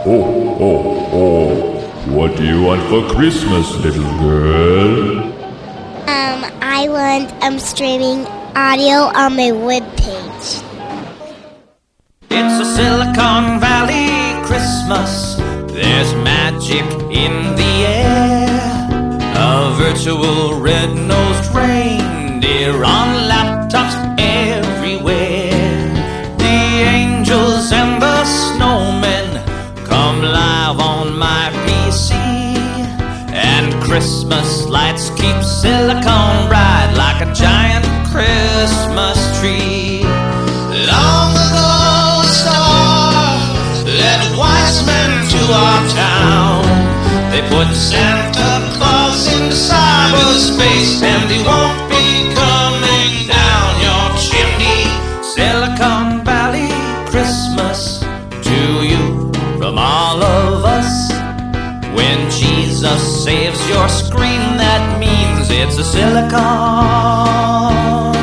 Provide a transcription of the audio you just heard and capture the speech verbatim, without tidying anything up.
oh, oh, oh. What do you want for Christmas, little girl? Um, I want um streaming audio on my webpage. It's a Silicon Valley Christmas. There's magic in the air. A virtual red-nosed reindeer on laptops everywhere. The angels and the snowmen come live on my P C. And Christmas lights keep Silicon bright like a giant Christmas tree. Long ago a star led wise men to our town. They put Santa Claus into cyberspace, and he won't be coming down your chimney. Silicon Valley Christmas to you from all of us. When Jesus saves your screen, that means it's a Silicon